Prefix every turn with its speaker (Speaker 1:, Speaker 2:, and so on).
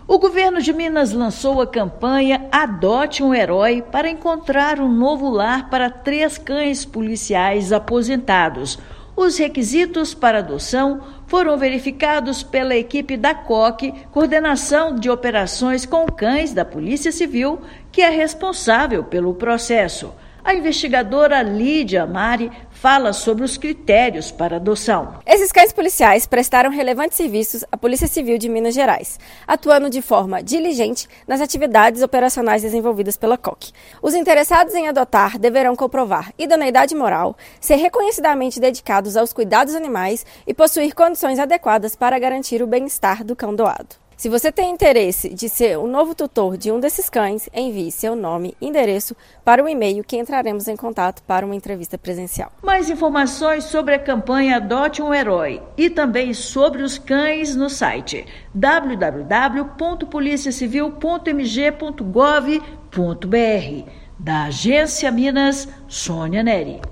Speaker 1: O governo de Minas lançou a campanha Adote um Herói para encontrar um novo lar para 3 cães policiais aposentados. Os requisitos para adoção foram verificados pela equipe da COC, Coordenação de Operações com Cães da Polícia Civil, que é responsável pelo processo. A investigadora Lídia Mari fala sobre os critérios para adoção.
Speaker 2: Esses cães policiais prestaram relevantes serviços à Polícia Civil de Minas Gerais, atuando de forma diligente nas atividades operacionais desenvolvidas pela COC. Os interessados em adotar deverão comprovar idoneidade moral, ser reconhecidamente dedicados aos cuidados animais e possuir condições adequadas para garantir o bem-estar do cão doado. Se você tem interesse de ser o novo tutor de um desses cães, envie seu nome e endereço para o e-mail que entraremos em contato para uma entrevista presencial.
Speaker 1: Mais informações sobre a campanha Adote um Herói e também sobre os cães no site www.policiacivil.mg.gov.br. Da Agência Minas, Sônia Neri.